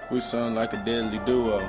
We sound like a deadly duo.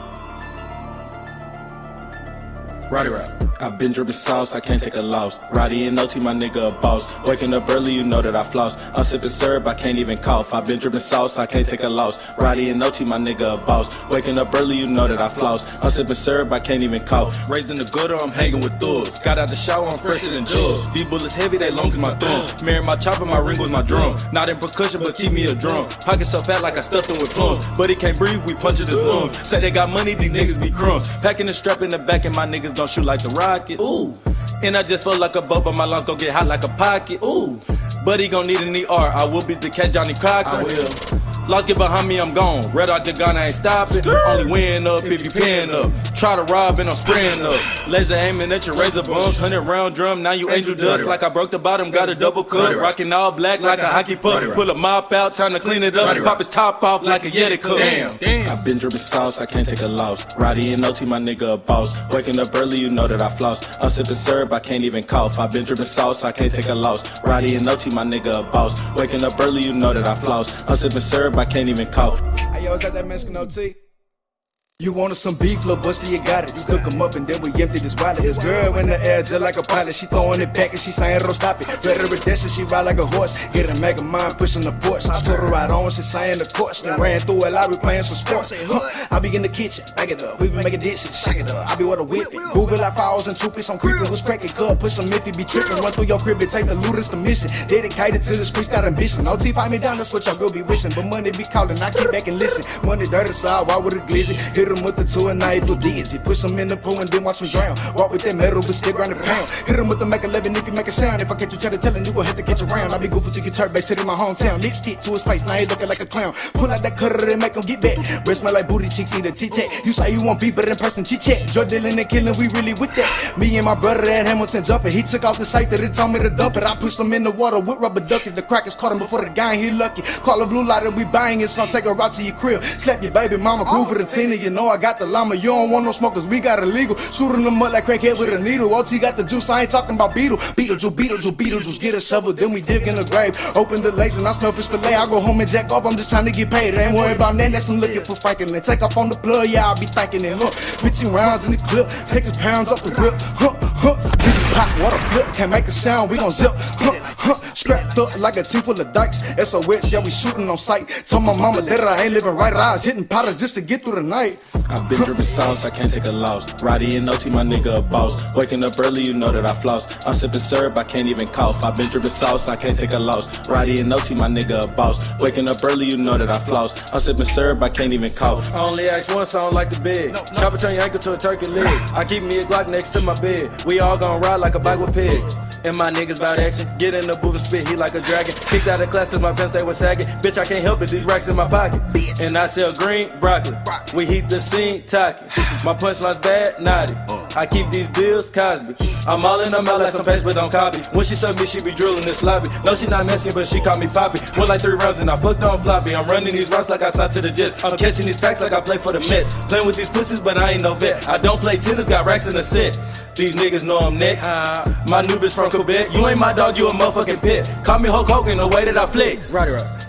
Roddy Rap. I've been dripping sauce, I can't take a loss. Roddy and OT, my nigga a boss. Waking up early, you know that I floss. I'm sipping syrup, I can't even cough. I've been dripping sauce, I can't take a loss. Roddy and OT, my nigga a boss. Waking up early, you know that I floss. I'm sipping syrup, I can't even cough. Raised in the gutter, I'm hanging with thugs. Got out the shower, I'm fresher than drugs. These bullets heavy, they long as my thumb. Married my chopper, my ring was my drum. Not in percussion, but keep me a drum. Pockets so fat like I stuffed them with plums. But he can't breathe, we punch at his lungs. Say they got money, these niggas be crumbs. Packing the strap in the back and my niggas don't shoot like the rocket. Ooh. And I just feel like a boat, but my lungs gon' get hot like a pocket. Ooh. But he gon' need an ER. I will beat the cat Johnny Cochran. I will. Lost get behind me, I'm gone. Red out the gun, I ain't stopping. Only win up if you paying up. Try to rob and I'm spraying up. Laser aiming at your razor bumps. 100-round drum, now you angel dust. Like I broke the bottom, got a double cut. Rocking all black like a hockey puck. Pull a mop out, trying to clean it up. Pop his top off like a Yeti cup. Damn. I've been dripping sauce, I can't take a loss. Roddy and OT, my nigga a boss. Waking up early, you know that I floss. I'm sipping syrup, I can't even cough. I've been dripping sauce, I can't take a loss. Roddy and OT, my nigga a boss. Waking up early, you know that I floss. I'm sipping syrup, I can't even cough. Hey, yo, is that Mexican OT? You wanted some beef, little Buster, you got it. You cook 'em up and then we empty this wallet. This girl in the air just like a pilot. She throwing it back and she saying, "Ro, stop it." Better redemption, she ride like a horse. Get a mega mind pushing the porch. I told her right on, she saying the course. Then ran through it, I be playing some sports. I be in the kitchen, back it up. We be making dishes, shake it up. I be with a whip it. Move it like fowls and two-piece. I'm creeping, was cracking cut. Push some if he be tripping. Run through your crib and take the loot, it's the mission. Dedicated to the streets, got ambition. OT fight me down, that's what y'all girl be wishing. But money be calling, I keep back and listen. Money dirty side, why with a glizzy? Hit him with the 2 and I feel dizzy. Push him in the pool and then watch me drown. Walk with that metal, but stick around the pound. Hit him with the Mac 11 if you make a sound. If I catch you telling, you gon' have to catch around. I be goofy to your turf base, hit in my hometown. Lipstick to his face, now he looking like a clown. Pull out that cutter and make him get back. Breast smell like booty cheeks, need a T-Tac. You say you want beef, but in person, chit-chat. Drug dealing and killing, we really with that. Me and my brother at Hamilton jumping. He took off the site that it told me to dump it. I pushed him in the water with rubber duckers. The crackers caught him before the gang, he lucky. Call a blue light and we buying it, so I'll take her out to your crib. Slap your baby mama, groove for the Tina. You know I got the llama, you don't want no smoke. Cause we got illegal, shooting them up like crackhead with a needle. OT got the juice, I ain't talking about Beetlejuice, get a shovel, then we dig in the grave. Open the legs and I smell fish fillet. I go home and jack off, I'm just trying to get paid. I ain't worried about that, that's I'm looking for Franklin. Take off on the plug, yeah, I'll be thinking it, 15 rounds in the clip, take his pounds off the grip, pop, water flip, can't make a sound, we gon' zip, strapped up like a team full of dykes. SOS, yeah, we shooting on sight. Told my mama that I ain't living right, I was hitting powder just to get through the night. I've been dripping sauce, I can't take a loss. Roddy and OT, my nigga a boss. Waking up early, you know that I floss. I'm sipping syrup, I can't even cough. I've been dripping sauce, I can't take a loss. Roddy and OT, my nigga a boss. Waking up early, you know that I floss. I'm sipping syrup, I can't even cough. I only ask one song like the bed. Chopper turn your ankle to a turkey leg. I keep me a Glock next to my bed. We all gon' ride like a bike with pigs. And my niggas bout action. Get in the booth and spit, he like a dragon. Kicked out of class cause my pants they was sagging. Bitch, I can't help it, these racks in my pocket. And I sell green broccoli. We heat the scene, talking. My punchline's bad, naughty. I keep these bills, Cosby. I'm all in her mouth like some paste, but don't copy. When she suck me, she be drilling this sloppy. No, she not messing, but she call me Poppy. Went like 3 rounds and I fucked on floppy. I'm running these routes like I signed to the Jets. I'm catching these packs like I play for the Mets. Playing with these pussies, but I ain't no vet. I don't play tennis, got racks in the set. These niggas know I'm next. My new bitch from Quebec. You ain't my dog, you a motherfucking pet. Call me Hulk Hogan the way that I flex. Right.